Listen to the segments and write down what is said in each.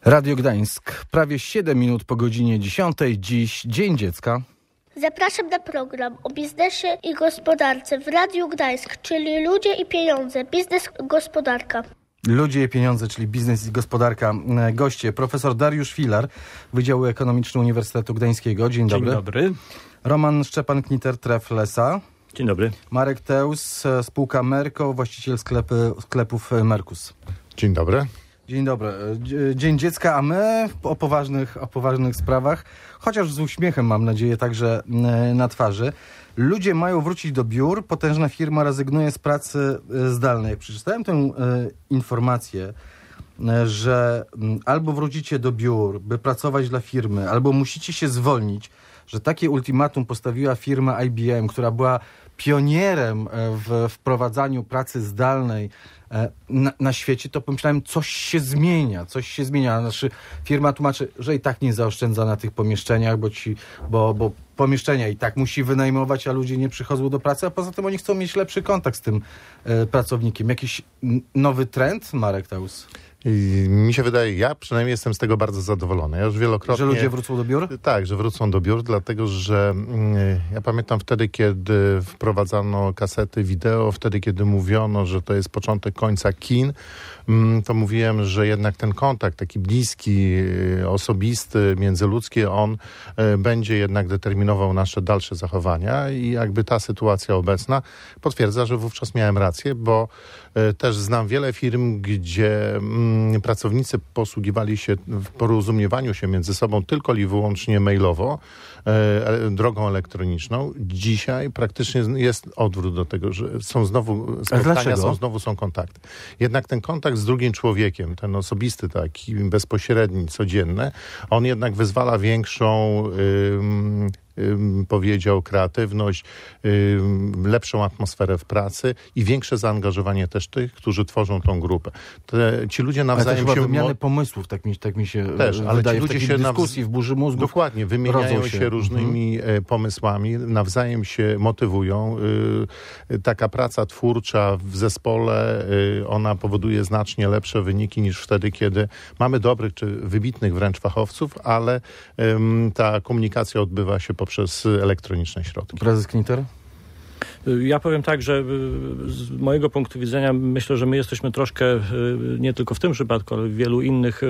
Radio Gdańsk. Prawie 7 minut po godzinie 10. Dziś Dzień Dziecka. Zapraszam na program o biznesie i gospodarce w Radiu Gdańsk, czyli Ludzie i Pieniądze, biznes, gospodarka. Ludzie i pieniądze, czyli biznes i gospodarka. Goście: profesor Dariusz Filar, Wydziału Ekonomiczny Uniwersytetu Gdańskiego. Dzień dobry. Dzień dobry. Roman Szczepan-Kniter, Tref Lesa. Dzień dobry. Marek Teus, spółka Merco, właściciel sklepów Mercus. Dzień dobry. Dzień dobry. Dzień Dziecka, a my o poważnych sprawach, chociaż z uśmiechem, mam nadzieję, także na twarzy. Ludzie mają wrócić do biur, potężna firma rezygnuje z pracy zdalnej. Jak przeczytałem tę informację, że albo wrócicie do biur, by pracować dla firmy, albo musicie się zwolnić, że takie ultimatum postawiła firma IBM, która była pionierem w wprowadzaniu pracy zdalnej na świecie, to pomyślałem, coś się zmienia. Znaczy, firma tłumaczy, że i tak nie zaoszczędza na tych pomieszczeniach, bo pomieszczenia i tak musi wynajmować, a ludzie nie przychodzą do pracy, a poza tym oni chcą mieć lepszy kontakt z tym pracownikiem. Jakiś nowy trend, Marek Teus? I mi się wydaje, ja przynajmniej jestem z tego bardzo zadowolony. Ja już wielokrotnie... Że ludzie wrócą do biur? Tak, że wrócą do biur, dlatego że ja pamiętam wtedy, kiedy wprowadzano kasety wideo, wtedy, kiedy mówiono, że to jest początek końca kin, to mówiłem, że jednak ten kontakt taki bliski, osobisty, międzyludzki, on będzie jednak determinował nasze dalsze zachowania i jakby ta sytuacja obecna potwierdza, że wówczas miałem rację, bo też znam wiele firm, gdzie pracownicy posługiwali się w porozumiewaniu się między sobą tylko i wyłącznie mailowo, drogą elektroniczną. Dzisiaj praktycznie jest odwrót do tego, że są znowu spotkania, są kontakty. Jednak ten kontakt z drugim człowiekiem, ten osobisty, taki bezpośredni, codzienny, on jednak wyzwala większą powiedział, kreatywność, lepszą atmosferę w pracy i większe zaangażowanie też tych, którzy tworzą tą grupę. Ci ludzie nawzajem się... wymiany pomysłów, tak mi się też, ale wydaje, ci ludzie w się dyskusji, w burzy mózgów. Dokładnie, wymieniają się różnymi pomysłami, nawzajem się motywują. Taka praca twórcza w zespole, ona powoduje znacznie lepsze wyniki niż wtedy, kiedy mamy dobrych czy wybitnych wręcz fachowców, ale ta komunikacja odbywa się poprzez elektroniczne środki. Prezes Kniter? Ja powiem tak, że z mojego punktu widzenia myślę, że my jesteśmy troszkę, nie tylko w tym przypadku, ale w wielu innych...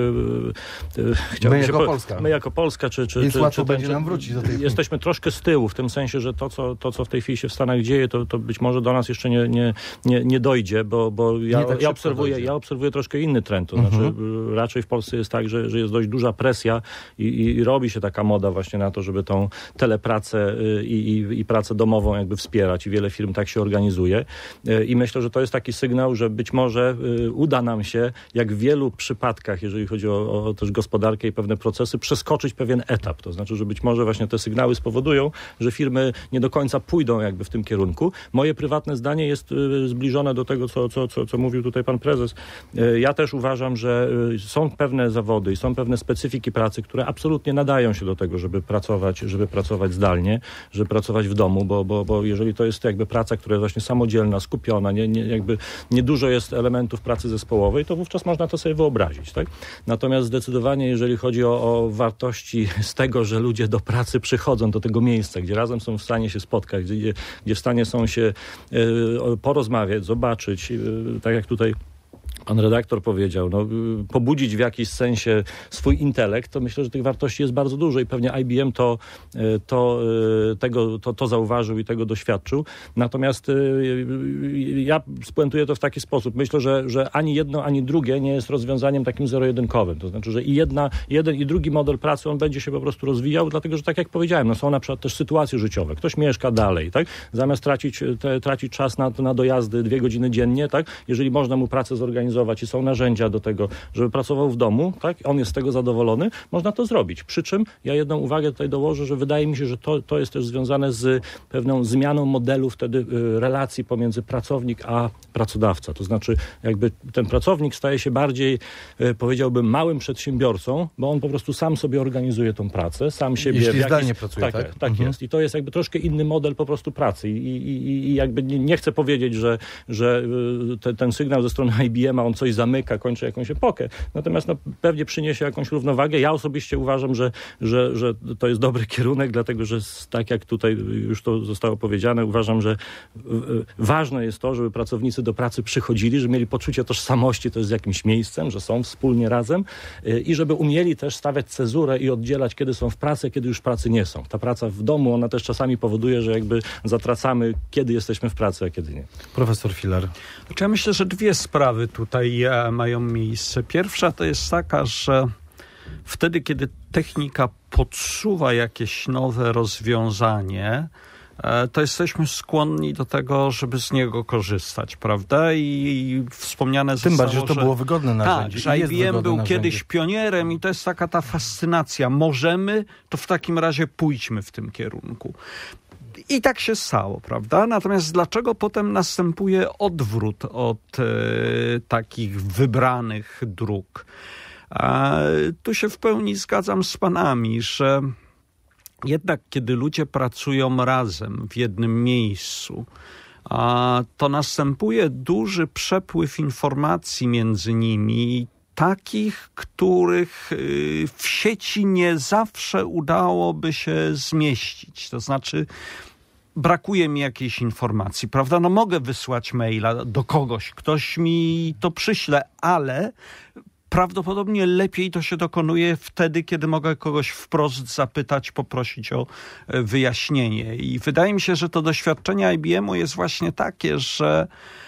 My jako Polska, Więc łatwo będzie nam wrócić do tej... Jesteśmy troszkę z tyłu, w tym sensie, że to co w tej chwili się w Stanach dzieje, to być może do nas jeszcze nie dojdzie, bo ja obserwuję troszkę inny trend. To znaczy raczej w Polsce jest tak, że jest dość duża presja i robi się taka moda właśnie na to, żeby tą telepracę i pracę domową jakby wspierać i wiele firm tak się organizuje i myślę, że to jest taki sygnał, że być może uda nam się, jak w wielu przypadkach, jeżeli chodzi o też gospodarkę i pewne procesy, przeskoczyć pewien etap. To znaczy, że być może właśnie te sygnały spowodują, że firmy nie do końca pójdą jakby w tym kierunku. Moje prywatne zdanie jest zbliżone do tego, co mówił tutaj pan prezes. Ja też uważam, że są pewne zawody i są pewne specyfiki pracy, które absolutnie nadają się do tego, żeby pracować zdalnie, żeby pracować w domu, bo jeżeli to jest jakby praca, która jest właśnie samodzielna, skupiona, nie dużo jest elementów pracy zespołowej, to wówczas można to sobie wyobrazić, tak? Natomiast zdecydowanie, jeżeli chodzi o wartości z tego, że ludzie do pracy przychodzą do tego miejsca, gdzie razem są w stanie się spotkać, gdzie w stanie są się porozmawiać, zobaczyć, tak jak tutaj pan redaktor powiedział, pobudzić w jakiś sensie swój intelekt, to myślę, że tych wartości jest bardzo dużo i pewnie IBM to zauważył i tego doświadczył. Natomiast ja spuentuję to w taki sposób. Myślę, że ani jedno, ani drugie nie jest rozwiązaniem takim zero-jedynkowym. To znaczy, że jeden i drugi model pracy, on będzie się po prostu rozwijał, dlatego, że tak jak powiedziałem, są na przykład też sytuacje życiowe. Ktoś mieszka dalej, tak? Zamiast tracić czas na dojazdy 2 godziny dziennie, tak? Jeżeli można mu pracę zorganizować i są narzędzia do tego, żeby pracował w domu, tak? On jest z tego zadowolony, można to zrobić. Przy czym ja jedną uwagę tutaj dołożę, że wydaje mi się, że to jest też związane z pewną zmianą modelu wtedy relacji pomiędzy pracownik a pracodawca. To znaczy jakby ten pracownik staje się bardziej, powiedziałbym, małym przedsiębiorcą, bo on po prostu sam sobie organizuje tą pracę, sam siebie... Jeśli zdalnie pracuje, tak? Tak jest. I to jest jakby troszkę inny model po prostu pracy. I jakby nie chcę powiedzieć, że ten sygnał ze strony IBM firma, on coś zamyka, kończy jakąś epokę. Natomiast pewnie przyniesie jakąś równowagę. Ja osobiście uważam, że to jest dobry kierunek, dlatego że tak jak tutaj już to zostało powiedziane, uważam, że ważne jest to, żeby pracownicy do pracy przychodzili, żeby mieli poczucie tożsamości, to jest z jakimś miejscem, że są wspólnie razem i żeby umieli też stawiać cezurę i oddzielać, kiedy są w pracy, kiedy już w pracy nie są. Ta praca w domu, ona też czasami powoduje, że jakby zatracamy, kiedy jesteśmy w pracy, a kiedy nie. Profesor Filar. Ja myślę, że dwie sprawy tutaj mają miejsce. Pierwsza to jest taka, że wtedy, kiedy technika podsuwa jakieś nowe rozwiązanie, to jesteśmy skłonni do tego, żeby z niego korzystać, prawda? I wspomniane zostało, tym bardziej, że to było wygodne narzędzie. Tak, że IBM był kiedyś pionierem i to jest taka ta fascynacja. Możemy, to w takim razie pójdźmy w tym kierunku. I tak się stało, prawda? Natomiast dlaczego potem następuje odwrót od takich wybranych dróg? Tu się w pełni zgadzam z panami, że jednak kiedy ludzie pracują razem w jednym miejscu, to następuje duży przepływ informacji między nimi, takich, których w sieci nie zawsze udałoby się zmieścić. To znaczy brakuje mi jakiejś informacji, prawda? No mogę wysłać maila do kogoś, ktoś mi to przyśle, ale prawdopodobnie lepiej to się dokonuje wtedy, kiedy mogę kogoś wprost zapytać, poprosić o wyjaśnienie. I wydaje mi się, że to doświadczenie IBM-u jest właśnie takie, że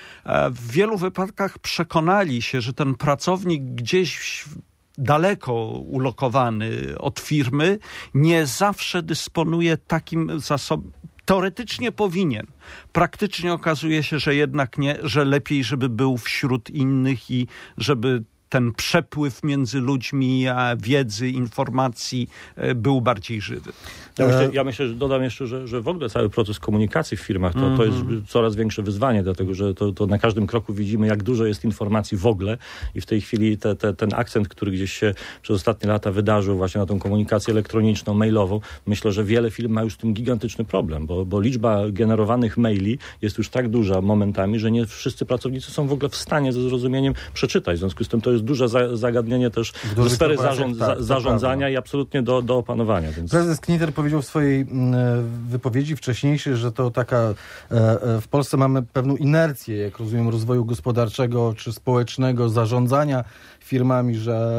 w wielu wypadkach przekonali się, że ten pracownik gdzieś daleko ulokowany od firmy nie zawsze dysponuje takim zasobem. Teoretycznie powinien. Praktycznie okazuje się, że jednak nie, że lepiej, żeby był wśród innych i żeby ten przepływ między ludźmi, wiedzy, informacji był bardziej żywy. Ja myślę, że dodam jeszcze, że w ogóle cały proces komunikacji w firmach to jest coraz większe wyzwanie, dlatego że to na każdym kroku widzimy, jak dużo jest informacji w ogóle i w tej chwili ten akcent, który gdzieś się przez ostatnie lata wydarzył właśnie na tą komunikację elektroniczną, mailową, myślę, że wiele firm ma już z tym gigantyczny problem, bo liczba generowanych maili jest już tak duża momentami, że nie wszyscy pracownicy są w ogóle w stanie ze zrozumieniem przeczytać. W związku z tym to jest duże zagadnienie też ze sfery zarządzania i absolutnie do opanowania. Więc... Prezes Kniter powiedział w swojej wypowiedzi wcześniejszej, że to taka w Polsce mamy pewną inercję, jak rozumiem, rozwoju gospodarczego czy społecznego, zarządzania firmami,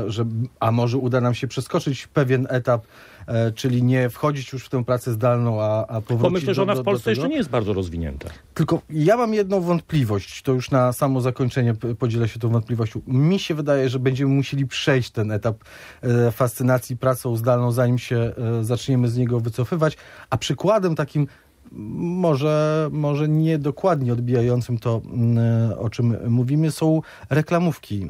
a może uda nam się przeskoczyć pewien etap, czyli nie wchodzić już w tę pracę zdalną, a powrócić bo myślę, że ona w Polsce jeszcze nie jest bardzo rozwinięta. Tylko ja mam jedną wątpliwość, to już na samo zakończenie podzielę się tą wątpliwością. Mi się wydaje, że będziemy musieli przejść ten etap fascynacji pracą zdalną, zanim się zaczniemy z niego wycofywać, a przykładem takim może nie dokładnie odbijającym to, o czym mówimy, są reklamówki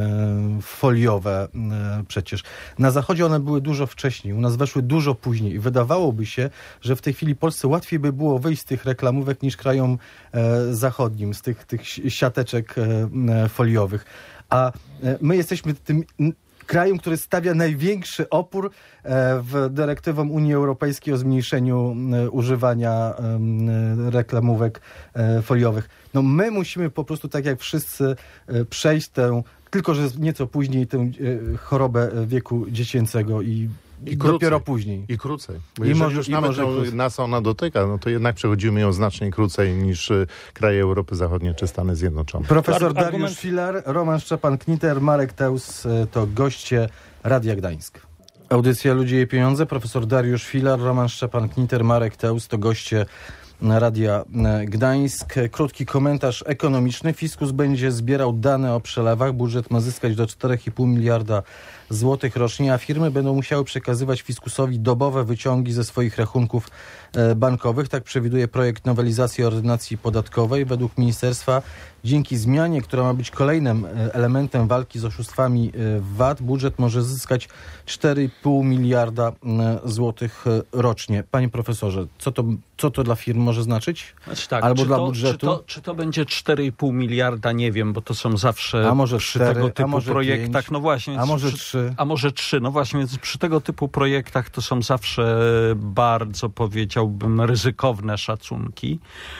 foliowe przecież. Na Zachodzie one były dużo wcześniej, u nas weszły dużo później i wydawałoby się, że w tej chwili Polsce łatwiej by było wyjść z tych reklamówek niż krajom zachodnim, z tych siateczek foliowych. A my jesteśmy tym krajem, który stawia największy opór w dyrektywom Unii Europejskiej o zmniejszeniu używania reklamówek foliowych. No my musimy po prostu, tak jak wszyscy, przejść tę, tylko że nieco później, tę chorobę wieku dziecięcego i dopiero później. I krócej. Bo jeżeli już nawet nas ona dotyka, no to jednak przechodzimy ją znacznie krócej niż kraje Europy Zachodniej czy Stany Zjednoczone. Profesor Dariusz Filar, Roman Szczepan-Kniter, Marek Teus to goście Radia Gdańsk. Audycja Ludzie i Pieniądze. Profesor Dariusz Filar, Roman Szczepan-Kniter, Marek Teus to goście Radia Gdańsk. Krótki komentarz ekonomiczny. Fiskus będzie zbierał dane o przelewach. Budżet ma zyskać do 4,5 miliarda złotych rocznie, a firmy będą musiały przekazywać fiskusowi dobowe wyciągi ze swoich rachunków bankowych. Tak przewiduje projekt nowelizacji ordynacji podatkowej. Według ministerstwa dzięki zmianie, która ma być kolejnym elementem walki z oszustwami VAT, budżet może zyskać 4,5 miliarda złotych rocznie. Panie profesorze, co to dla firm może znaczyć? Znaczy tak, albo dla budżetu? Czy to będzie 4,5 miliarda? Nie wiem, bo to są zawsze przy tego typu projektach. 5, no właśnie, a może 3. A może 3. No właśnie, więc przy tego typu projektach to są zawsze bardzo, powiedziałbym, ryzykowne szacunki.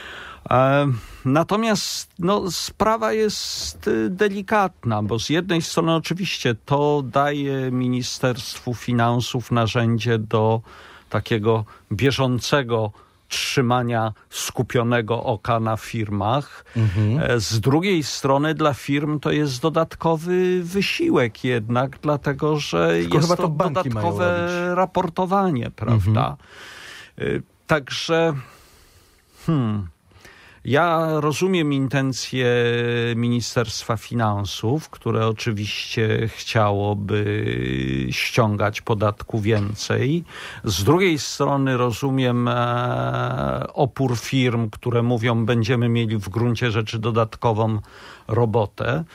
Natomiast sprawa jest delikatna, bo z jednej strony oczywiście to daje Ministerstwu Finansów narzędzie do takiego bieżącego trzymania skupionego oka na firmach. Z drugiej strony dla firm to jest dodatkowy wysiłek jednak, dlatego że tylko jest to dodatkowe raportowanie, prawda? Także ja rozumiem intencje Ministerstwa Finansów, które oczywiście chciałoby ściągać podatku więcej. Z drugiej strony rozumiem opór firm, które mówią, będziemy mieli w gruncie rzeczy dodatkową robotę.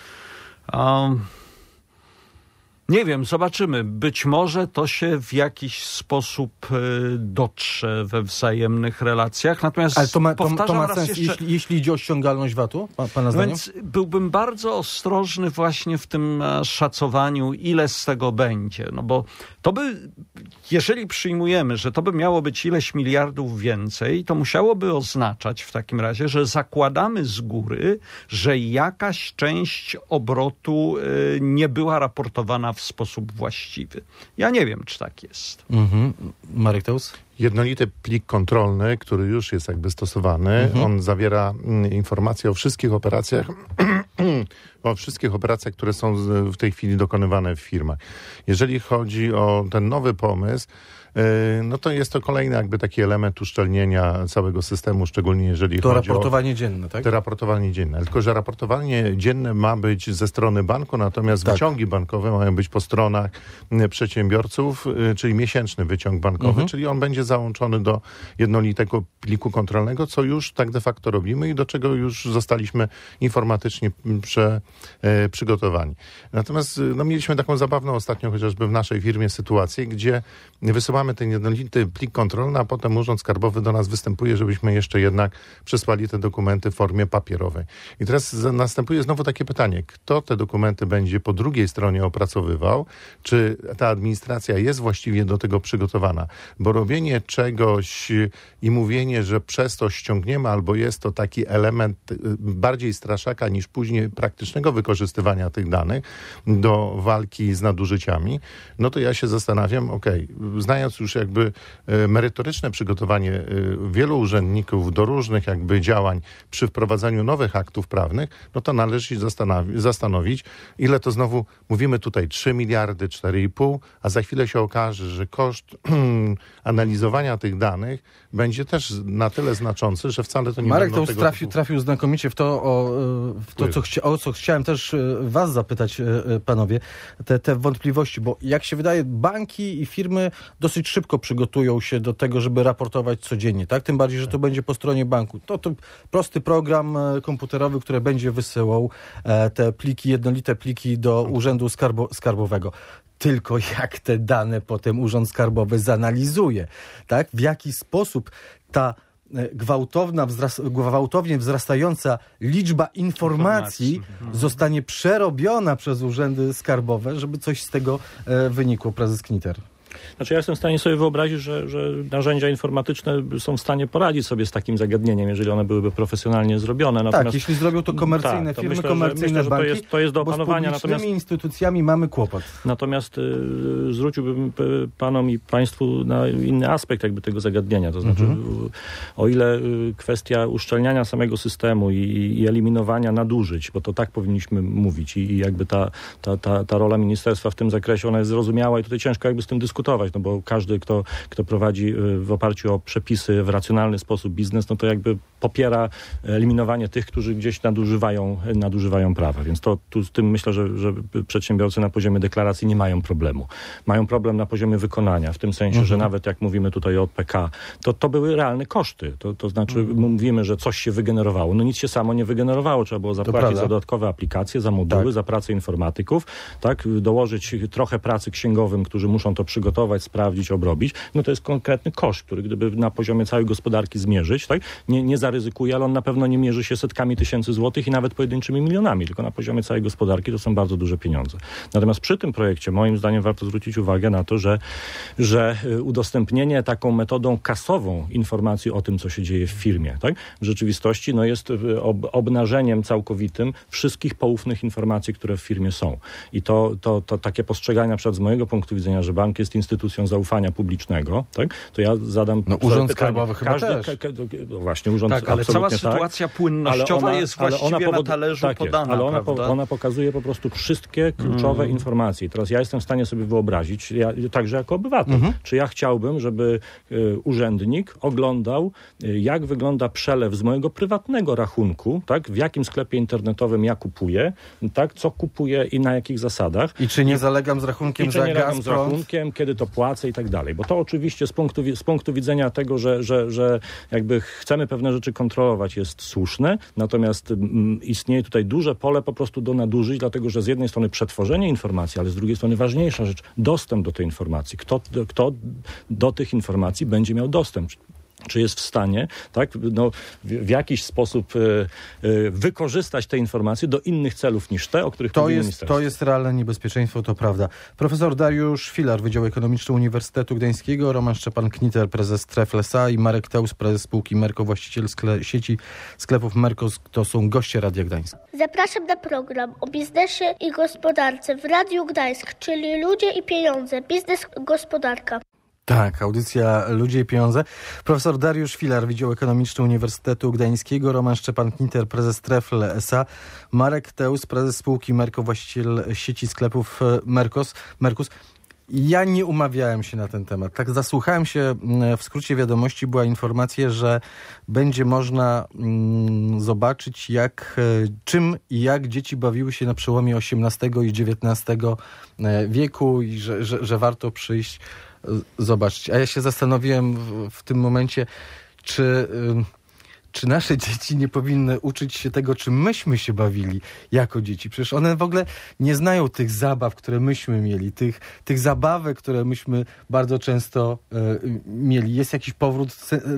Nie wiem, zobaczymy. Być może to się w jakiś sposób dotrze we wzajemnych relacjach. Natomiast ale to ma sens, jeszcze, jeśli idzie o ściągalność VAT-u, pana zdaniem? Więc byłbym bardzo ostrożny właśnie w tym szacowaniu, ile z tego będzie. No bo to by, jeżeli przyjmujemy, że to by miało być ileś miliardów więcej, to musiałoby oznaczać w takim razie, że zakładamy z góry, że jakaś część obrotu nie była raportowana w sposób właściwy. Ja nie wiem, czy tak jest. Marek Teus? Jednolity plik kontrolny, który już jest jakby stosowany, on zawiera informacje o wszystkich operacjach, które są w tej chwili dokonywane w firmach. Jeżeli chodzi o ten nowy pomysł, no to jest to kolejny jakby taki element uszczelnienia całego systemu, szczególnie jeżeli chodzi o... To raportowanie dzienne, tak? To raportowanie dzienne. Tylko że raportowanie dzienne ma być ze strony banku, natomiast wyciągi bankowe mają być po stronach przedsiębiorców, czyli miesięczny wyciąg bankowy, czyli on będzie załączony do jednolitego pliku kontrolnego, co już tak de facto robimy i do czego już zostaliśmy informatycznie przygotowani. Natomiast mieliśmy taką zabawną ostatnio chociażby w naszej firmie sytuację, gdzie wysyłamy ten jednolity plik kontrolny, a potem Urząd Skarbowy do nas występuje, żebyśmy jeszcze jednak przesłali te dokumenty w formie papierowej. I teraz następuje znowu takie pytanie, kto te dokumenty będzie po drugiej stronie opracowywał, czy ta administracja jest właściwie do tego przygotowana, bo robienie czegoś i mówienie, że przez to ściągniemy, albo jest to taki element bardziej straszaka niż później praktycznego wykorzystywania tych danych do walki z nadużyciami, no to ja się zastanawiam, znając już jakby merytoryczne przygotowanie wielu urzędników do różnych jakby działań przy wprowadzaniu nowych aktów prawnych, no to należy się zastanowić, ile to znowu, mówimy tutaj 3 miliardy, 4,5, a za chwilę się okaże, że koszt analizowania tych danych będzie też na tyle znaczący, że wcale to nie Marek będą to trafił znakomicie w to, co chciałem też was zapytać, panowie, te wątpliwości, bo jak się wydaje, banki i firmy dosyć szybko przygotują się do tego, żeby raportować codziennie, tak? Tym bardziej, że to będzie po stronie banku. To prosty program komputerowy, który będzie wysyłał te pliki, jednolite pliki do Urzędu Skarbowego. Tylko jak te dane potem Urząd Skarbowy zanalizuje, tak? W jaki sposób ta gwałtownie wzrastająca liczba informacji zostanie przerobiona przez urzędy skarbowe, żeby coś z tego wynikło, prezes Kniter. Znaczy ja jestem w stanie sobie wyobrazić, że narzędzia informatyczne są w stanie poradzić sobie z takim zagadnieniem, jeżeli one byłyby profesjonalnie zrobione. Natomiast, tak, jeśli zrobią to komercyjne firmy, myślę, komercyjne że banki, to jest do opanowania. Bo z publicznymi instytucjami mamy kłopot. Natomiast zwróciłbym panom i państwu na inny aspekt jakby tego zagadnienia. To znaczy, o ile kwestia uszczelniania samego systemu i eliminowania nadużyć, bo to tak powinniśmy mówić i jakby ta rola ministerstwa w tym zakresie, ona jest zrozumiała i tutaj ciężko jakby z tym dyskutować, no bo każdy, kto prowadzi w oparciu o przepisy w racjonalny sposób biznes, no to jakby popiera eliminowanie tych, którzy gdzieś nadużywają prawa. Więc z tym myślę, że przedsiębiorcy na poziomie deklaracji nie mają problemu. Mają problem na poziomie wykonania, w tym sensie, że nawet jak mówimy tutaj o PK, to były realne koszty. To znaczy mówimy, że coś się wygenerowało. No nic się samo nie wygenerowało. Trzeba było zapłacić za dodatkowe aplikacje, za moduły, za pracę informatyków, tak? Dołożyć trochę pracy księgowym, którzy muszą to przygotować przygotować, sprawdzić, obrobić, no to jest konkretny koszt, który gdyby na poziomie całej gospodarki zmierzyć, tak, nie zaryzykuje, ale on na pewno nie mierzy się setkami tysięcy złotych i nawet pojedynczymi milionami, tylko na poziomie całej gospodarki to są bardzo duże pieniądze. Natomiast przy tym projekcie moim zdaniem warto zwrócić uwagę na to, że udostępnienie taką metodą kasową informacji o tym, co się dzieje w firmie, tak, w rzeczywistości jest obnażeniem całkowitym wszystkich poufnych informacji, które w firmie są. I to takie postrzeganie, na przykład z mojego punktu widzenia, że bank jest instytucją zaufania publicznego, tak, to ja zadam Urząd Skarbowy chyba też. Właśnie, urząd tak, ale cała sytuacja płynnościowa jest właściwie na talerzu podana. Ale ona pokazuje po prostu wszystkie kluczowe informacje. I teraz ja jestem w stanie sobie wyobrazić, także jako obywatel, czy ja chciałbym, żeby urzędnik oglądał, jak wygląda przelew z mojego prywatnego rachunku, tak, w jakim sklepie internetowym ja kupuję, tak, co kupuję i na jakich zasadach. I czy nie zalegam z rachunkiem za gaz, z rachunkiem, kiedy to płacę i tak dalej. Bo to oczywiście z punktu widzenia tego, że jakby chcemy pewne rzeczy kontrolować, jest słuszne, natomiast istnieje tutaj duże pole po prostu do nadużyć, dlatego że z jednej strony przetworzenie informacji, ale z drugiej strony ważniejsza rzecz, dostęp do tej informacji. Kto do tych informacji będzie miał dostęp? Czy jest w stanie, tak, w jakiś sposób wykorzystać te informacje do innych celów niż te, o których mówi ministerstwo. To jest realne niebezpieczeństwo, to prawda. Profesor Dariusz Filar, Wydział Ekonomiczny Uniwersytetu Gdańskiego, Roman Szczepan-Kniter, prezes Trefl S.A. i Marek Teus, prezes spółki Merko, właściciel sieci sklepów Merko, to są goście Radia Gdańsk. Zapraszam na program o biznesie i gospodarce w Radiu Gdańsk, czyli Ludzie i Pieniądze, biznes, gospodarka. Tak, audycja Ludzie i Pieniądze. Profesor Dariusz Filar, Wydział Ekonomiczny Uniwersytetu Gdańskiego, Roman Szczepan-Kniter, prezes Trefl S.A., Marek Teus, prezes spółki Merko, właściciel sieci sklepów Merkus. Ja nie umawiałem się na ten temat. Tak zasłuchałem się, w skrócie wiadomości była informacja, że będzie można zobaczyć, czym i jak dzieci bawiły się na przełomie XVIII i XIX wieku i że warto przyjść zobaczyć. A ja się zastanowiłem w tym momencie, czy nasze dzieci nie powinny uczyć się tego, czym myśmy się bawili jako dzieci. Przecież one w ogóle nie znają tych zabaw, które myśmy mieli, tych zabawek, które myśmy bardzo często mieli. Jest jakiś powrót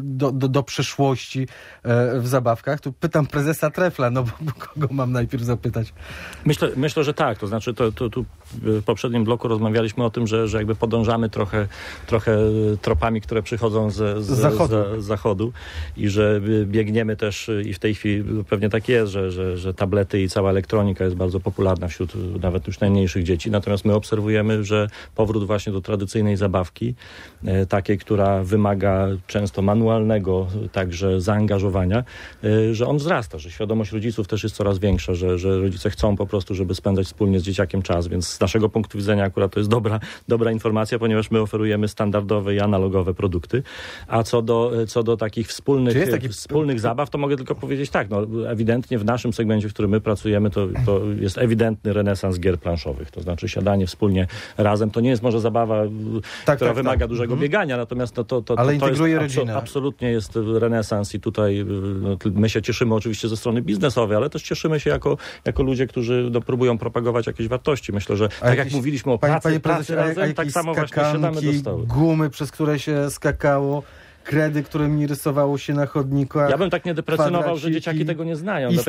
do przeszłości w zabawkach? Tu pytam prezesa Trefla, bo kogo mam najpierw zapytać? Myślę, że tak. To znaczy, tu w poprzednim bloku rozmawialiśmy o tym, że jakby podążamy trochę tropami, które przychodzą z zachodu i że biegniemy też i w tej chwili pewnie tak jest, że tablety i cała elektronika jest bardzo popularna wśród nawet już najmniejszych dzieci. Natomiast my obserwujemy, że powrót właśnie do tradycyjnej zabawki, takiej, która wymaga często manualnego także zaangażowania, że on wzrasta, że świadomość rodziców też jest coraz większa, że rodzice chcą po prostu, żeby spędzać wspólnie z dzieciakiem czas, więc z naszego punktu widzenia akurat to jest dobra informacja, ponieważ my oferujemy standardowe i analogowe produkty, a co do takich wspólnych zabaw, to mogę tylko powiedzieć tak, ewidentnie w naszym segmencie, w którym my pracujemy, to jest ewidentny renesans gier planszowych, to znaczy siadanie wspólnie razem, to nie jest może zabawa, która wymaga dużego biegania, natomiast ale integruje jest rodzinę. Absolutnie jest renesans i tutaj my się cieszymy oczywiście ze strony biznesowej, ale też cieszymy się jako ludzie, którzy próbują propagować jakieś wartości. Myślę, że tak jak mówiliśmy o pracy razem, tak samo właśnie siadamy do stołu. Gumy, przez które się skakało, kredy, którymi rysowało się na chodnikach. Ja bym tak nie deprecjonował, że dzieciaki tego nie znają. I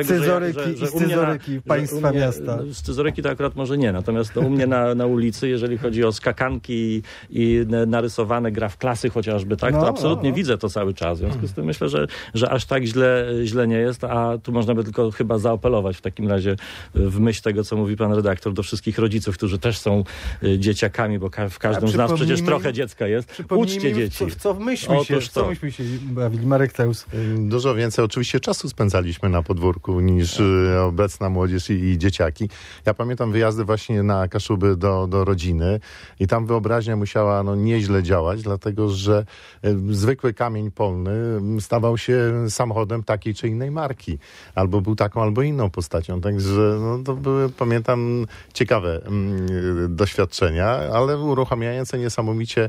scyzoryki państwa miasta. Scyzoryki to akurat może nie, natomiast u mnie na ulicy, jeżeli chodzi o skakanki i narysowane klasy chociażby, tak, to absolutnie widzę to cały czas. W związku z tym myślę, że aż tak źle nie jest, a tu można by tylko chyba zaapelować w takim razie w myśl tego, co mówi pan redaktor, do wszystkich rodziców, którzy też są dzieciakami, bo w każdym z nas przecież trochę dziecka jest. Uczcie dzieci. Co myśmy się bawili? Marek Teus. Dużo więcej oczywiście czasu spędzaliśmy na podwórku niż obecna młodzież i dzieciaki. Ja pamiętam wyjazdy właśnie na Kaszuby do rodziny i tam wyobraźnia musiała nieźle działać, dlatego że zwykły kamień polny stawał się samochodem takiej czy innej marki. Albo był taką, albo inną postacią. Także to były, pamiętam, ciekawe doświadczenia, ale uruchamiające niesamowicie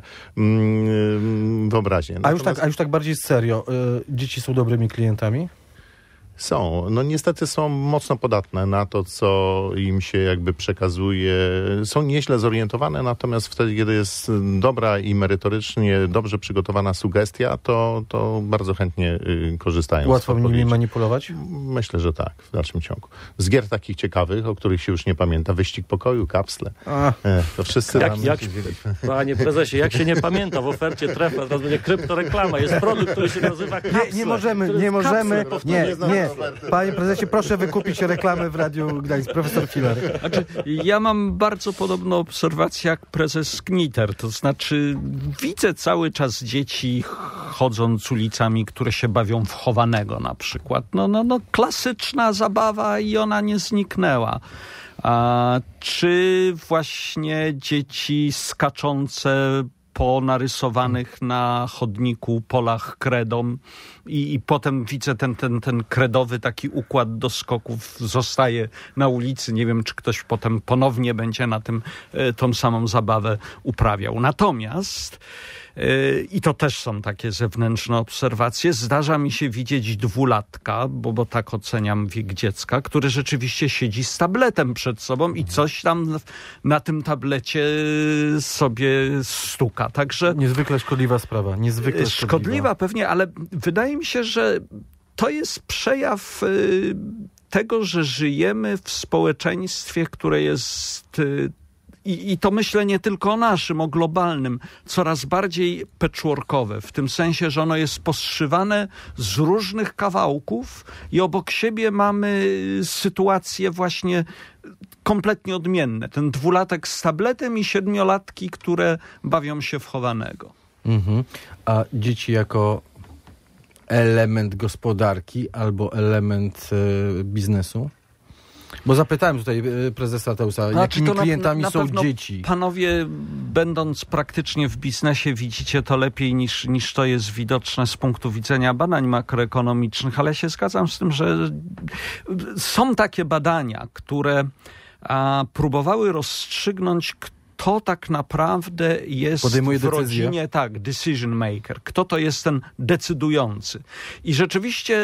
wyobraźnię. A już tak bardziej serio. Dzieci są dobrymi klientami? Są. No niestety są mocno podatne na to, co im się jakby przekazuje. Są nieźle zorientowane, natomiast wtedy, kiedy jest dobra i merytorycznie dobrze przygotowana sugestia, to bardzo chętnie korzystają. Łatwo nimi manipulować? Myślę, że tak, w dalszym ciągu. Z gier takich ciekawych, o których się już nie pamięta, Wyścig Pokoju, Kapsle. To wszyscy Panie prezesie, jak się nie pamięta, w ofercie Trefla teraz będzie kryptoreklama. Jest produkt, który się nazywa Kapsle. Nie możemy. Nie. Panie prezesie, proszę wykupić reklamę w Radiu Gdańsk. Profesor Filar. Znaczy, ja mam bardzo podobną obserwację jak prezes Gniter. To znaczy, widzę cały czas dzieci chodząc ulicami, które się bawią w chowanego na przykład. No, klasyczna zabawa i ona nie zniknęła. Czy właśnie dzieci skaczące po narysowanych na chodniku polach kredą i potem widzę ten kredowy taki układ do skoków zostaje na ulicy. Nie wiem, czy ktoś potem ponownie będzie na tym tą samą zabawę uprawiał. Natomiast i to też są takie zewnętrzne obserwacje. Zdarza mi się widzieć 2-latka, bo tak oceniam wiek dziecka, który rzeczywiście siedzi z tabletem przed sobą i coś tam na tym tablecie sobie stuka. Także niezwykle szkodliwa sprawa. Niezwykle szkodliwa pewnie, ale wydaje mi się, że to jest przejaw tego, że żyjemy w społeczeństwie, które jest... I to myślę nie tylko o naszym, o globalnym, coraz bardziej patchworkowe, w tym sensie, że ono jest poszywane z różnych kawałków i obok siebie mamy sytuacje właśnie kompletnie odmienne. Ten 2-latek z tabletem i 7-latki, które bawią się w chowanego. A dzieci jako element gospodarki albo element biznesu? Bo zapytałem tutaj prezesa Teusa, jakimi klientami są dzieci. Panowie, będąc praktycznie w biznesie, widzicie to lepiej niż to jest widoczne z punktu widzenia badań makroekonomicznych, ale ja się zgadzam z tym, że są takie badania, które próbowały rozstrzygnąć, kto tak naprawdę jest podejmuje w rodzinie, decision maker. Kto to jest ten decydujący. I rzeczywiście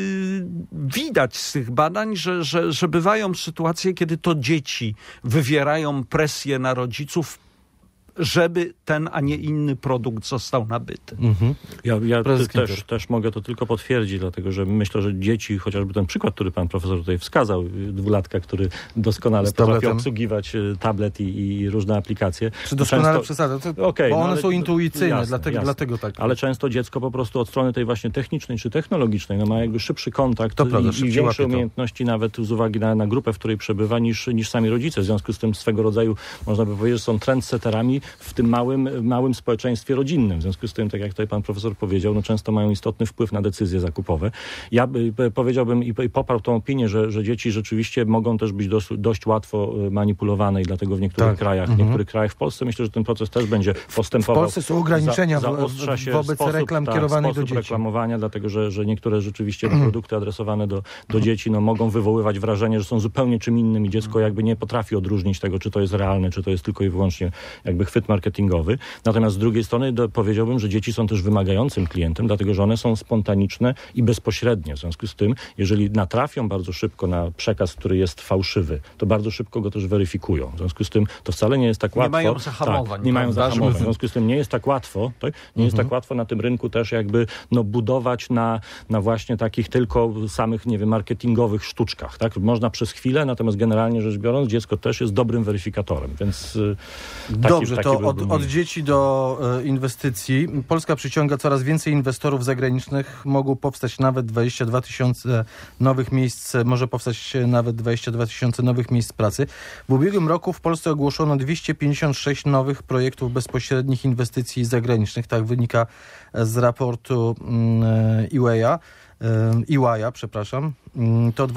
widać z tych badań, że bywają sytuacje, kiedy to dzieci wywierają presję na rodziców, żeby ten, a nie inny produkt został nabyty. Ja też mogę to tylko potwierdzić, dlatego że myślę, że dzieci, chociażby ten przykład, który pan profesor tutaj wskazał, 2-latka, który doskonale potrafi obsługiwać tablet i różne aplikacje. Czy doskonale przesadzam? Bo one są intuicyjne, dlatego tak. Ale często dziecko po prostu od strony tej właśnie technicznej czy technologicznej ma jakby szybszy kontakt i większe umiejętności nawet z uwagi na grupę, w której przebywa niż sami rodzice. W związku z tym swego rodzaju można by powiedzieć, że są trendsetterami w tym małym społeczeństwie rodzinnym. W związku z tym, tak jak tutaj pan profesor powiedział, często mają istotny wpływ na decyzje zakupowe. Ja powiedziałbym i poparł tą opinię, że dzieci rzeczywiście mogą też być dość łatwo manipulowane i dlatego w niektórych krajach, w Polsce myślę, że ten proces też będzie postępował. W Polsce są ograniczenia wobec reklam kierowanych do dzieci. Reklamowania, dlatego że niektóre rzeczywiście produkty adresowane do dzieci mogą wywoływać wrażenie, że są zupełnie czym innym i dziecko jakby nie potrafi odróżnić tego, czy to jest realne, czy to jest tylko i wyłącznie jakby chwyt marketingowy. Natomiast z drugiej strony powiedziałbym, że dzieci są też wymagającym klientem, dlatego że one są spontaniczne i bezpośrednie. W związku z tym, jeżeli natrafią bardzo szybko na przekaz, który jest fałszywy, to bardzo szybko go też weryfikują. W związku z tym to wcale nie jest tak łatwo. Nie mają zahamowań. Nie mają zahamowań. W związku z tym nie jest tak łatwo. Nie jest tak łatwo na tym rynku też jakby budować na właśnie takich tylko samych, marketingowych sztuczkach. Tak? Można przez chwilę, natomiast generalnie rzecz biorąc, dziecko też jest dobrym weryfikatorem. Więc dobrze, to od dzieci do inwestycji. Polska przyciąga coraz więcej inwestorów zagranicznych. Mogą powstać nawet 22 tysiące nowych miejsc, może powstać nawet 22 tysiące nowych miejsc pracy. W ubiegłym roku w Polsce ogłoszono 256 nowych projektów bezpośrednich inwestycji zagranicznych. Tak wynika z raportu EY'a, przepraszam. To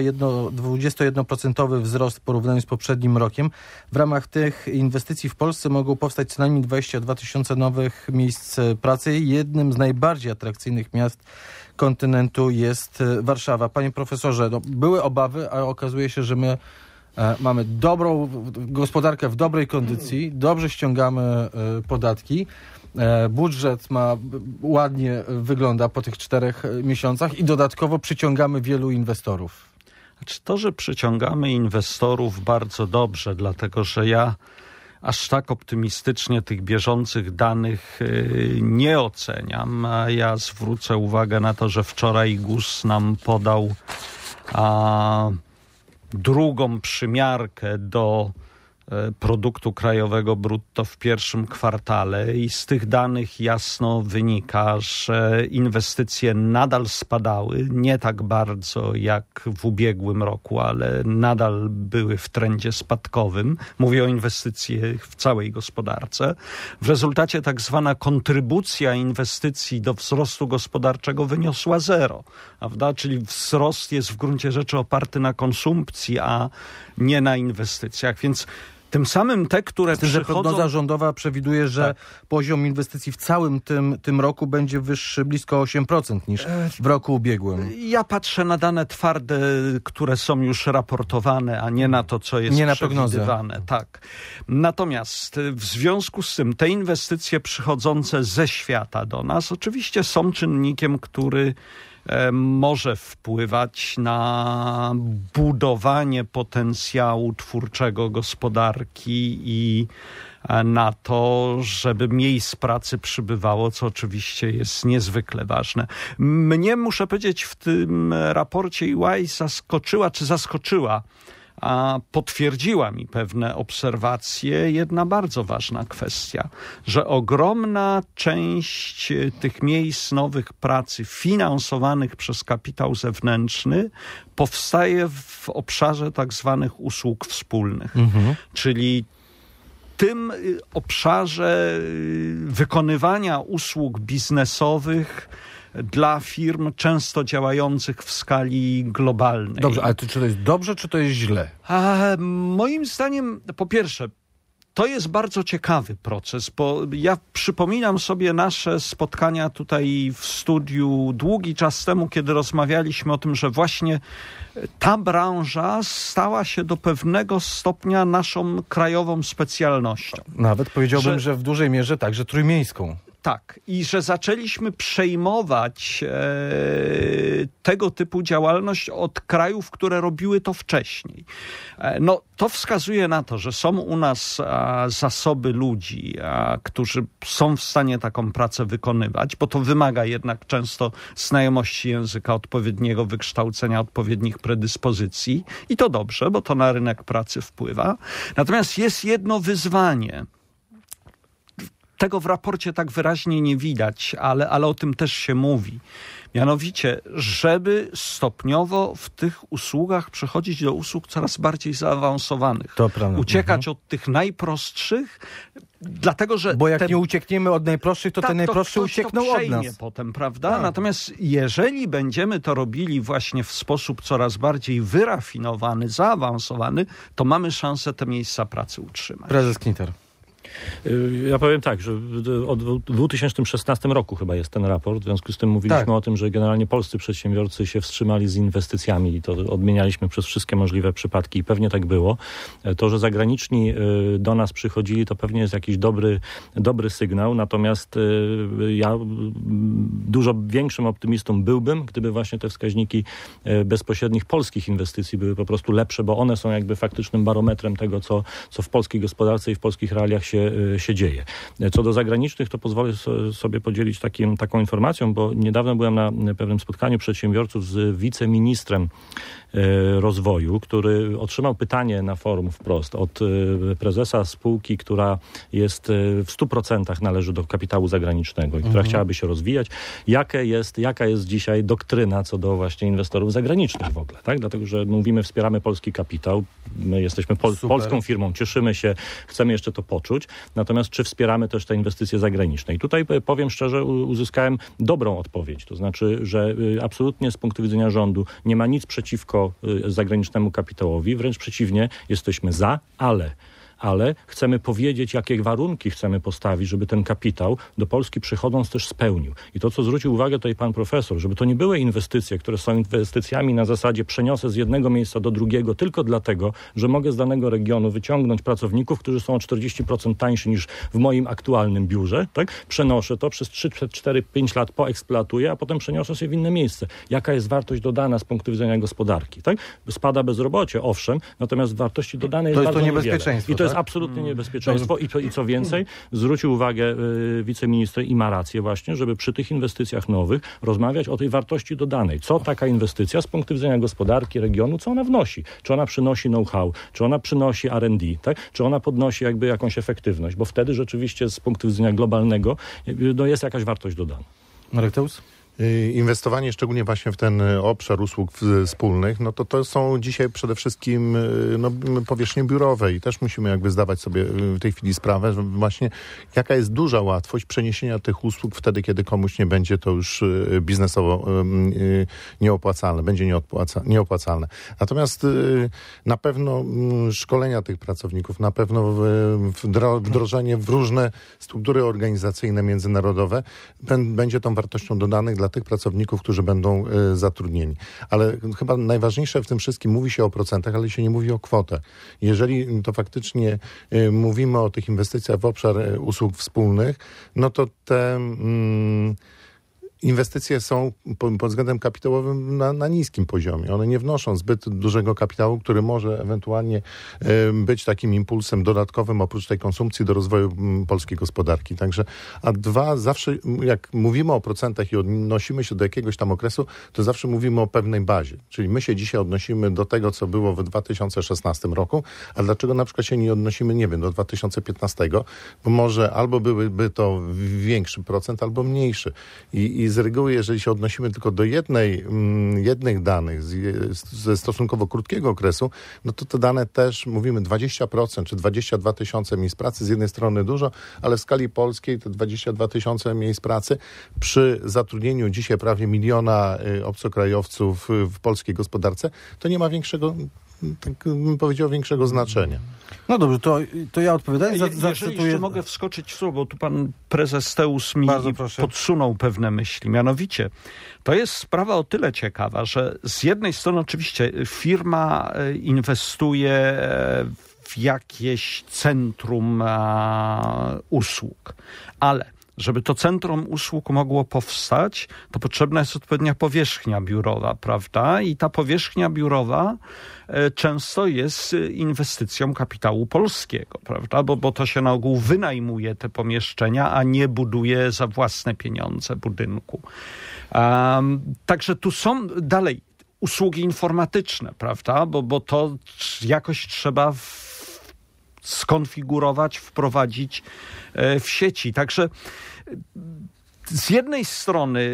21% wzrost w porównaniu z poprzednim rokiem. W ramach tych inwestycji w Polsce mogą powstać co najmniej 22 tysiące nowych miejsc pracy. Jednym z najbardziej atrakcyjnych miast kontynentu jest Warszawa. Panie profesorze, były obawy, a okazuje się, że my mamy dobrą gospodarkę w dobrej kondycji, dobrze ściągamy podatki. Budżet ładnie wygląda po tych 4 miesiącach i dodatkowo przyciągamy wielu inwestorów. Znaczy to, że przyciągamy inwestorów bardzo dobrze, dlatego że ja aż tak optymistycznie tych bieżących danych nie oceniam. Ja zwrócę uwagę na to, że wczoraj GUS nam podał drugą przymiarkę do produktu krajowego brutto w pierwszym kwartale i z tych danych jasno wynika, że inwestycje nadal spadały, nie tak bardzo jak w ubiegłym roku, ale nadal były w trendzie spadkowym. Mówię o inwestycjach w całej gospodarce. W rezultacie tak zwana kontrybucja inwestycji do wzrostu gospodarczego wyniosła 0, prawda? Czyli wzrost jest w gruncie rzeczy oparty na konsumpcji, a nie na inwestycjach, więc tym samym te, które przychodzą... Prognoza rządowa przewiduje, że poziom inwestycji w całym tym roku będzie wyższy blisko 8% niż w roku ubiegłym. Ja patrzę na dane twarde, które są już raportowane, a nie na to, co jest przewidywane. Tak. Natomiast w związku z tym te inwestycje przychodzące ze świata do nas oczywiście są czynnikiem, który może wpływać na budowanie potencjału twórczego gospodarki i na to, żeby miejsc pracy przybywało, co oczywiście jest niezwykle ważne. Mnie, muszę powiedzieć, w tym raporcie EY zaskoczyła, a potwierdziła mi pewne obserwacje jedna bardzo ważna kwestia, że ogromna część tych miejsc nowych pracy finansowanych przez kapitał zewnętrzny powstaje w obszarze tak zwanych usług wspólnych, czyli tym obszarze wykonywania usług biznesowych dla firm często działających w skali globalnej. Dobrze, ale czy to jest dobrze, czy to jest źle? Moim zdaniem, po pierwsze, to jest bardzo ciekawy proces, bo ja przypominam sobie nasze spotkania tutaj w studiu długi czas temu, kiedy rozmawialiśmy o tym, że właśnie ta branża stała się do pewnego stopnia naszą krajową specjalnością. Nawet powiedziałbym, że w dużej mierze także trójmiejską. Tak, i że zaczęliśmy przejmować tego typu działalność od krajów, które robiły to wcześniej. No, to wskazuje na to, że są u nas zasoby ludzi, którzy są w stanie taką pracę wykonywać, bo to wymaga jednak często znajomości języka, odpowiedniego wykształcenia, odpowiednich predyspozycji i to dobrze, bo to na rynek pracy wpływa. Natomiast jest jedno wyzwanie. Tego w raporcie tak wyraźnie nie widać, ale o tym też się mówi. Mianowicie, żeby stopniowo w tych usługach przechodzić do usług coraz bardziej zaawansowanych. To prawda. Uciekać od tych najprostszych, dlatego że... Bo jak nie uciekniemy od najprostszych, to te najprostsze uciekną od nas. Potem, prawda? Tak. Natomiast jeżeli będziemy to robili właśnie w sposób coraz bardziej wyrafinowany, zaawansowany, to mamy szansę te miejsca pracy utrzymać. Prezes Kniter. Ja powiem tak, że od 2016 roku chyba jest ten raport, w związku z tym mówiliśmy o tym, że generalnie polscy przedsiębiorcy się wstrzymali z inwestycjami i to odmienialiśmy przez wszystkie możliwe przypadki i pewnie tak było. To, że zagraniczni do nas przychodzili, to pewnie jest jakiś dobry sygnał, natomiast ja dużo większym optymistą byłbym, gdyby właśnie te wskaźniki bezpośrednich polskich inwestycji były po prostu lepsze, bo one są jakby faktycznym barometrem tego, co w polskiej gospodarce i w polskich realiach się dzieje. Co do zagranicznych, to pozwolę sobie podzielić taką informacją, bo niedawno byłem na pewnym spotkaniu przedsiębiorców z wiceministrem rozwoju, który otrzymał pytanie na forum wprost od prezesa spółki, która jest w 100% należy do kapitału zagranicznego i która chciałaby się rozwijać. Jaka jest dzisiaj doktryna co do właśnie inwestorów zagranicznych w ogóle, tak? Dlatego, że mówimy, wspieramy polski kapitał, my jesteśmy polską firmą, cieszymy się, chcemy jeszcze to poczuć, natomiast czy wspieramy też te inwestycje zagraniczne? I tutaj powiem szczerze, uzyskałem dobrą odpowiedź, to znaczy, że absolutnie z punktu widzenia rządu nie ma nic przeciwko zagranicznemu kapitałowi, wręcz przeciwnie, jesteśmy za, ale ale chcemy powiedzieć, jakie warunki chcemy postawić, żeby ten kapitał do Polski przychodząc też spełnił. I to, co zwrócił uwagę tutaj pan profesor, żeby to nie były inwestycje, które są inwestycjami na zasadzie przeniosę z jednego miejsca do drugiego tylko dlatego, że mogę z danego regionu wyciągnąć pracowników, którzy są o 40% tańsi niż w moim aktualnym biurze, tak? Przenoszę to przez 3, 4, 5 lat poeksploatuję, a potem przeniosę się w inne miejsce. Jaka jest wartość dodana z punktu widzenia gospodarki, tak? Spada bezrobocie, owszem, natomiast wartości dodanej jest bardzo niebezpieczeństwo. I to jest absolutnie niebezpieczeństwo. I co więcej, zwrócił uwagę wiceminister i ma rację właśnie, żeby przy tych inwestycjach nowych rozmawiać o tej wartości dodanej. Co taka inwestycja z punktu widzenia gospodarki, regionu, co ona wnosi? Czy ona przynosi know-how? Czy ona przynosi R&D? Tak? Czy ona podnosi jakby jakąś efektywność? Bo wtedy rzeczywiście z punktu widzenia globalnego jest jakaś wartość dodana. Marek Teus? Inwestowanie szczególnie właśnie w ten obszar usług wspólnych, no to są dzisiaj przede wszystkim powierzchnie biurowe i też musimy jakby zdawać sobie w tej chwili sprawę, że właśnie jaka jest duża łatwość przeniesienia tych usług wtedy, kiedy komuś nie będzie to już biznesowo nieopłacalne, będzie nieopłacalne. Natomiast na pewno szkolenia tych pracowników, na pewno wdrożenie w różne struktury organizacyjne międzynarodowe będzie tą wartością dodanych dla tych pracowników, którzy będą zatrudnieni. Ale chyba najważniejsze w tym wszystkim, mówi się o procentach, ale się nie mówi o kwotach. Jeżeli to faktycznie mówimy o tych inwestycjach w obszar usług wspólnych, no to te inwestycje są pod względem kapitałowym na niskim poziomie. One nie wnoszą zbyt dużego kapitału, który może ewentualnie być takim impulsem dodatkowym oprócz tej konsumpcji do rozwoju polskiej gospodarki. Także, a dwa, zawsze jak mówimy o procentach i odnosimy się do jakiegoś tam okresu, to zawsze mówimy o pewnej bazie. Czyli my się dzisiaj odnosimy do tego, co było w 2016 roku, a dlaczego na przykład się nie odnosimy, nie wiem, do 2015, bo może albo byłyby to większy procent, albo mniejszy. I z reguły, jeżeli się odnosimy tylko do jednych danych ze stosunkowo krótkiego okresu, no to te dane też, mówimy 20% czy 22 tysiące miejsc pracy, z jednej strony dużo, ale w skali polskiej te 22 tysiące miejsc pracy przy zatrudnieniu dzisiaj prawie 1 miliona obcokrajowców w polskiej gospodarce, to nie ma większego, tak bym powiedział, większego znaczenia. No dobrze, to ja odpowiadając Jeżeli jeszcze mogę wskoczyć w słowo, bo tu pan prezes Teus mi podsunął pewne myśli. Mianowicie, to jest sprawa o tyle ciekawa, że z jednej strony oczywiście firma inwestuje w jakieś centrum usług, ale żeby to centrum usług mogło powstać, to potrzebna jest odpowiednia powierzchnia biurowa, prawda? I ta powierzchnia biurowa często jest inwestycją kapitału polskiego, prawda? Bo to się na ogół wynajmuje te pomieszczenia, a nie buduje za własne pieniądze budynku. Także tu są dalej usługi informatyczne, prawda? Bo to jakoś trzeba skonfigurować, wprowadzić w sieci. Także z jednej strony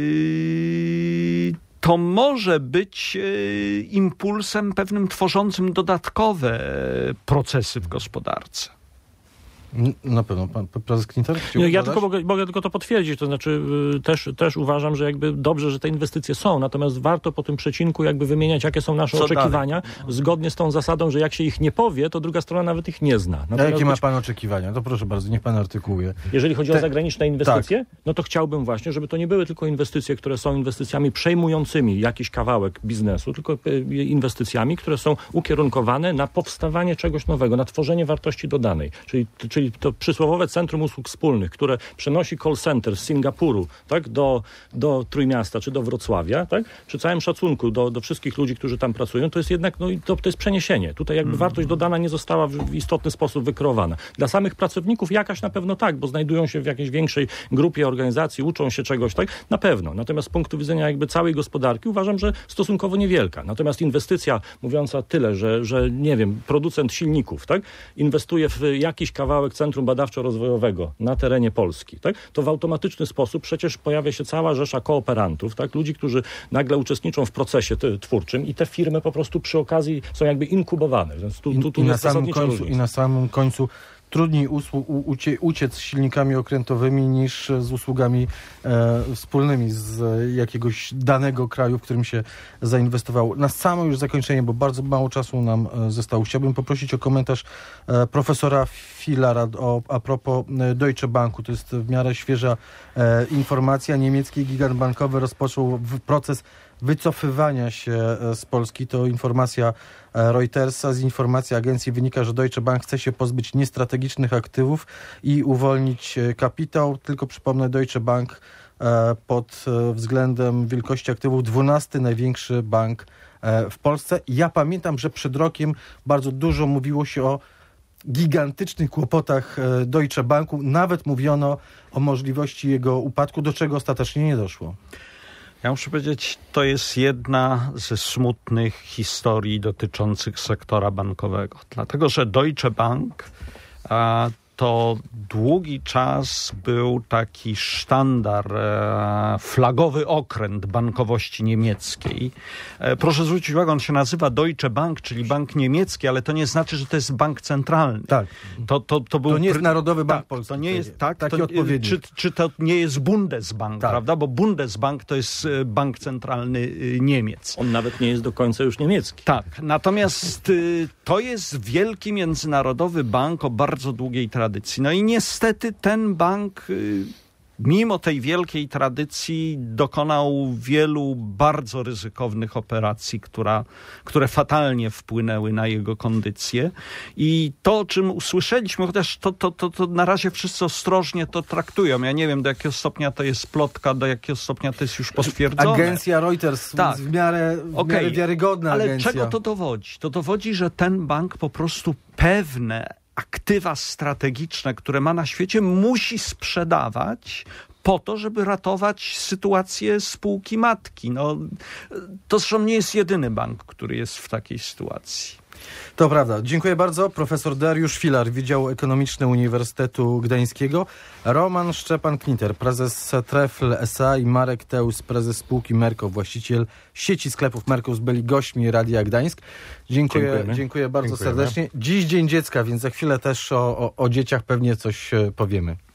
to może być impulsem pewnym tworzącym dodatkowe procesy w gospodarce. Na pewno. Pan prezes Knitel? Ja tylko mogę tylko to potwierdzić. To znaczy też uważam, że jakby dobrze, że te inwestycje są, natomiast warto po tym przecinku jakby wymieniać, jakie są nasze oczekiwania, zgodnie z tą zasadą, że jak się ich nie powie, to druga strona nawet ich nie zna. A jakie ma pan oczekiwania? To proszę bardzo, niech pan artykułuje. Jeżeli chodzi o zagraniczne inwestycje, no to chciałbym właśnie, żeby to nie były tylko inwestycje, które są inwestycjami przejmującymi jakiś kawałek biznesu, tylko inwestycjami, które są ukierunkowane na powstawanie czegoś nowego, na tworzenie wartości dodanej. Czyli to przysłowiowe Centrum Usług Wspólnych, które przenosi call center z Singapuru, tak, do Trójmiasta czy do Wrocławia, tak, przy całym szacunku do wszystkich ludzi, którzy tam pracują, to jest jednak, to jest przeniesienie. Tutaj jakby wartość dodana nie została w istotny sposób wykreowana. Dla samych pracowników jakaś na pewno tak, bo znajdują się w jakiejś większej grupie organizacji, uczą się czegoś, tak, na pewno. Natomiast z punktu widzenia jakby całej gospodarki uważam, że stosunkowo niewielka. Natomiast inwestycja mówiąca tyle, że nie wiem, producent silników, tak, inwestuje w jakiś kawałek Centrum Badawczo-Rozwojowego na terenie Polski, tak, to w automatyczny sposób przecież pojawia się cała rzesza kooperantów, tak, ludzi, którzy nagle uczestniczą w procesie twórczym i te firmy po prostu przy okazji są jakby inkubowane. Więc tu I na samym końcu trudniej uciec z silnikami okrętowymi niż z usługami wspólnymi z jakiegoś danego kraju, w którym się zainwestowało. Na samo już zakończenie, bo bardzo mało czasu nam zostało. Chciałbym poprosić o komentarz profesora Filara a propos Deutsche Banku. To jest w miarę świeża informacja. Niemiecki gigant bankowy rozpoczął proces wycofywania się z Polski. To informacja Reutersa. Z informacji agencji wynika, że Deutsche Bank chce się pozbyć niestrategicznych aktywów i uwolnić kapitał. Tylko przypomnę, Deutsche Bank pod względem wielkości aktywów 12. największy bank w Polsce. Ja pamiętam, że przed rokiem bardzo dużo mówiło się o gigantycznych kłopotach Deutsche Banku. Nawet mówiono o możliwości jego upadku, do czego ostatecznie nie doszło. Ja muszę powiedzieć, to jest jedna ze smutnych historii dotyczących sektora bankowego. Dlatego, że Deutsche Bank to długi czas był taki sztandar, flagowy okręt bankowości niemieckiej. Proszę zwrócić uwagę, on się nazywa Deutsche Bank, czyli bank niemiecki, ale to nie znaczy, że to jest bank centralny. Tak. To nie jest Narodowy Bank Polski. To nie jest taki odpowiednik. Czy to nie jest Bundesbank, prawda? Bo Bundesbank to jest bank centralny Niemiec. On nawet nie jest do końca już niemiecki. Tak. Natomiast to jest wielki międzynarodowy bank o bardzo długiej tradycji. No i niestety ten bank, mimo tej wielkiej tradycji, dokonał wielu bardzo ryzykownych operacji, które fatalnie wpłynęły na jego kondycję. I to, o czym usłyszeliśmy, chociaż to na razie wszyscy ostrożnie to traktują. Ja nie wiem, do jakiego stopnia to jest plotka, do jakiego stopnia to jest już potwierdzone. Agencja Reuters, tak. w miarę wiarygodna ale agencja. czego to dowodzi? To dowodzi, że ten bank po prostu pewne aktywa strategiczne, które ma na świecie, musi sprzedawać po to, żeby ratować sytuację spółki matki. No, to zresztą nie jest jedyny bank, który jest w takiej sytuacji. To prawda. Dziękuję bardzo. Profesor Dariusz Filar, Wydział Ekonomiczny Uniwersytetu Gdańskiego, Roman Szczepan-Klinter, prezes Trefl S.A. i Marek Teus, prezes spółki Merco, właściciel sieci sklepów Merco, byli gośćmi Radia Gdańsk. Dziękuję bardzo serdecznie. Dziś Dzień Dziecka, więc za chwilę też o dzieciach pewnie coś powiemy.